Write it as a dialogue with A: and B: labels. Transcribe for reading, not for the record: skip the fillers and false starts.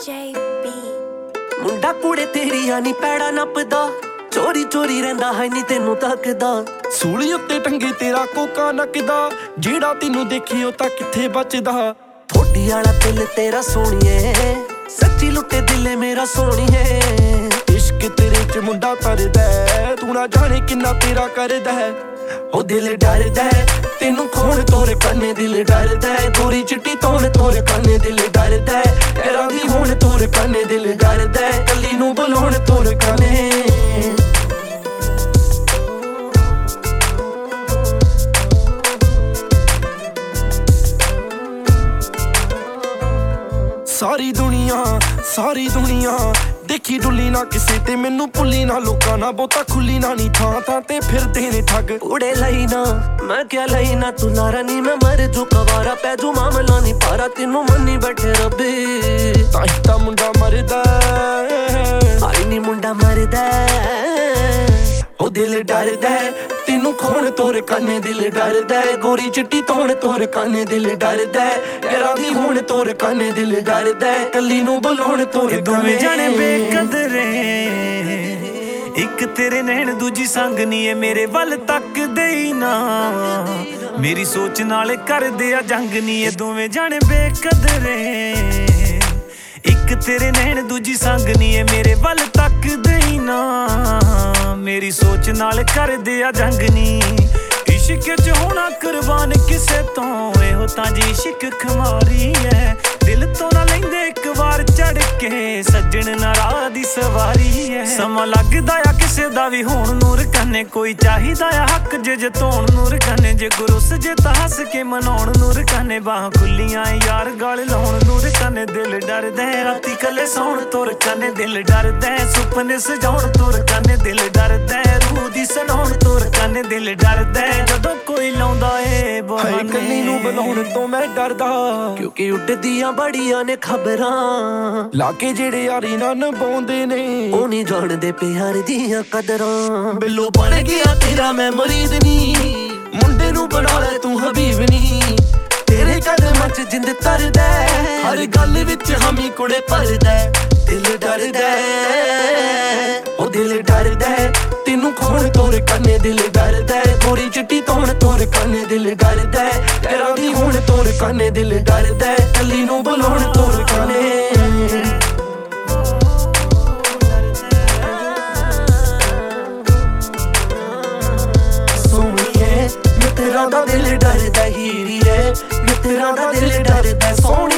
A: JB
B: ਮੁੰਡਾ ਕੁੜੇ ਤੇਰੀਆਂ ਨੀ ਪੈੜਾ ਨੱਪਦਾ, ਚੋਰੀ ਚੋਰੀ ਰਹਿੰਦਾ ਹੈ ਨੀ ਤੈਨੂੰ ਤੱਕਦਾ।
C: ਸੂਲੀ ਉੱਤੇ ਟੰਗੇ ਤੇਰਾ ਕੋਕਾ ਨੱਕਦਾ, ਜਿਹੜਾ ਤੈਨੂੰ ਦੇਖੀ ਉਹ ਤਾਂ ਕਿੱਥੇ ਬਚਦਾ।
B: ਥੋੜੀ ਵਾਲਾ ਦਿਲ ਤੇਰਾ ਸੋਹਣੀਏ, ਸੱਚੀ ਲੁੱਟੇ ਦਿਲ ਮੇਰਾ ਸੋਹਣੀਏ।
C: ਇਸ਼ਕ ਤੇਰੇ ਚ ਮੁੰਡਾ ਤਰਦਾ, ਤੂੰ ਨਾ ਜਾਣੇ ਕਿੰਨਾ ਤੇਰਾ ਕਰਦਾ।
B: ਉਹ ਦਿਲ ਡਰਦਾ ਤੈਨੂੰ ਖੋਣ ਤੋਰੇ ਕੰਨੇ, ਦਿਲ ਡਰਦਾ ਗੋਰੀ ਚਿੱਟੀ ਤੋਣ ਤੋਰੇ ਕੰਨੇ, ਦਿਲ ਡਰਦਾ ਪੈਰਾਂ ਦੀ ਹੋਣ ਤੋਰੇ ਕੰਨੇ, ਦਿਲ ਡਰਦਾ ਕੱਲੀ ਨੂੰ ਬੁਲਾਉਣ ਤੋਰੇ ਕੰਨੇ। ਸਾਰੀ ਦੁਨੀਆ ਦੇਖੀ ਡੁੱਲੀ ਨਾ ਕਿਸੇ ਤੇ, ਮੈਨੂੰ ਭੁੱਲੀ ਨਾ ਲੋਕਾਂ ਨਾ ਬਹੁਤਾ ਖੁੱਲੀ ਨਾ ਨੀ ਥਾਂ ਥਾਂ ਤੇ ਫਿਰਦੇ ਨੇ ਠੱਗ। ਉੜੇ ਲਈ ਨਾ ਮੈਂ ਕਿਆ ਲਈ ਨਾ ਤੂੰ ਲਾਰਾ ਨੀ, ਮੈਂ ਮਰ ਜੂ ਕਵਾਰਾ ਪੈ ਜੂ ਮਾਮਲਾ ਨੀ ਪਾਰਾ, ਤੈਨੂੰ ਮੰਨੀ ਬੈਠੇ ਰੱਬੇ
C: ਤਾਂ ਮੁੰਡਾ ਮਰਦਾ।
B: ਆਈ ਨੀ ਮੁੰਡਾ ਮਰਦਾ, ਉਹ ਦਿਲ ਡਰਦਾ ਤੈਨੂੰ ਖੋਣ ਤੋਰੇ ਕੰਨੇ, ਦਿਲ ਡਰਦਾ ਗੋਰੀ ਚਿੱਟੀ ਤੋਣ ਤੋਰੇ ਕੰਨੇ, ਦਿਲ ਡਰਦਾ ਪੈਰਾਂ ਦੀ ਹੋਣ ਤੋਰੇ ਕੰਨੇ, ਦਿਲ ਡਰਦਾ ਕੱਲੀ ਨੂੰ ਬੁਲਾਉਣ ਤੋਰੇ।
D: ਦੋਵੇਂ ਜਾਣੇ ਬੇਕਦਰੇ, ਇੱਕ ਤੇਰੇ ਨੈਣ ਦੂਜੀ ਸੰਗ ਨੀ ਏ ਮੇਰੇ ਵੱਲ ਤੱਕਦੇ ਹੀ ਨਾ, ਮੇਰੀ ਸੋਚ ਨਾਲ ਕਰਦੇ ਆ ਜੰਗ ਨੀ ਏ ਦੋਵੇਂ ਜਾਣੇ ਬੇਕਦਰੇ। ਇੱਕ ਤੇਰੇ ਨੈਣ ਦੂਜੀ ਸੰਗ ਨੀ ਏ ਮੇਰੇ ਵੱਲ ਤੱਕਦੇ ਹੀ ਨਾ, ਮੇਰੀ ਸੋਚ ਨਾਲ ਕਰਦੇ ਆ ਜੰਗ ਨੀ। ਇਸ਼ਕ ਚ ਹੋਣਾ ਕੁਰਬਾਨ ਕਿਸੇ ਤੋਂ, ਇਹੋ ਤਾਂ ਜੀ ਇਸ਼ਕ ਖਮਾਰੀ ਐ, ਦਿਲ ਤੋਂ ਨਾ ਲੈਂਦੇ ਇੱਕ ਵਾਰ ਚੜ ਕੇ ਸੱਜਣ ਨਾ ਰਾਹ ਦੀ ਸਵਾਰੀ ਐ। ਸਮਾਂ ਲੱਗਦਾ ਆ ਕਿਸੇ ਦਾ ਵੀ ਹੋਣ ਨੂਰ ਕੰਨੇ, ਕੋਈ ਚਾਹੀਦਾ ਆ ਹੱਕ ਜੇ ਜਤਾਉਣ ਨੂਰ ਕੰਨੇ, ਜੇ ਗੁਰੁੱਸ ਜੇ ਤਾਂ ਹੱਸ ਕੇ ਮਨਾਉਣ ਨੂਰ ਕੰਨੇ, ਬਾਹਾਂ ਖੁੱਲੀਆਂ ਯਾਰ ਗਲ ਲਾਉਣ ਨੂਰ ਕੰਨੇ, ਦਿਲ ਡਰਦਾ ਰਾਤੀ ਕੱਲੇ ਸੌਣ ਤੁਰ ਕੰਨੇ, ਦਿਲ ਡਰਦਾ ਸੁਪਨੇ ਸਜਾਉਣ ਤੁਰ ਕੰਨੇ, ਦਿਲ ਡਰਦਾ ਰੂਹ ਦੀ ਸੁਣਾਉਣ ਤੁਰ ਕੰਨੇ, ਦਿਲ ਡਰਦਾ ਜਦੋਂ ਕੋਈ ਲਾਉਂਦਾ ਏ ਬਹਾਨੇ।
C: ਕੱਲੀ ਨੂੰ ਬੁਲਾਉਣ ਤੋਂ ਮੈਂ ਡਰਦਾ,
B: ਕਿਉਂਕਿ ਉੱਡਦੀਆਂ ਬੜੀਆਂ ਨੇ ਖਬਰਾਂ,
C: ਲਾ ਕੇ ਜਿਹੜੇ ਯਾਰੀ ਨਾ ਨਿਭਾਉਂਦੇ ਨੇ
B: ਉਹ ਨਹੀਂ ਜਾਣਦੇ ਪਿਆਰ ਦੀਆਂ ਕਦਰਾਂ।
C: ਬਿੱਲੋ ਬਣ ਗਿਆ ਤੇਰਾ ਮੈਂ ਮੁਰੀਦ ਨੀ, ਮੁੰਡੇ ਨੂੰ ਬਣਾ ਲੈ ਤੂੰ ਹਬੀਬ ਨੀ,
B: ਤੇਰੇ ਕਦਮਾਂ ਚ ਜਿੰਦ ਤਰਦਾ,
C: ਹਰ ਗੱਲ ਵਿੱਚ ਹਮੀ ਕੁੜੇ ਭਰਦਾ।
B: ਦਿਲ ਡਰਦਾ ਉਹ ਦਿਲ ਡਰਦਾ ਤੈਨੂੰ ਖੋਣ ਤੋਰੇ ਕੰਨੇ, ਦਿਲ ਡਰਦਾ ਗੋਰੀ ਚਿੱਟੀ ਤੋਣ ਤੋਰੇ ਕੰਨੇ, ਦਿਲ ਡਰਦਾ ਪੈਰਾਂ ਦੀ ਹੋਣ ਤੋਰੇ ਕੰਨੇ, ਦਿਲ ਡਰਦਾ ਕੱਲੀ ਨੂੰ ਬੁਲਾਉਣ ਤੋਰੇ ਕੰਨੇ। ਸੋਹਣੀਏ ਮੈਂ ਤੇਰਾ ਦਾ ਦਿਲ ਡਰਦਾ ਹੀਰੀਏ, ਮੈਂ ਤੇਰਾ ਦਾ ਦਿਲ ਡਰਦਾ ਸੋਹਣੀ।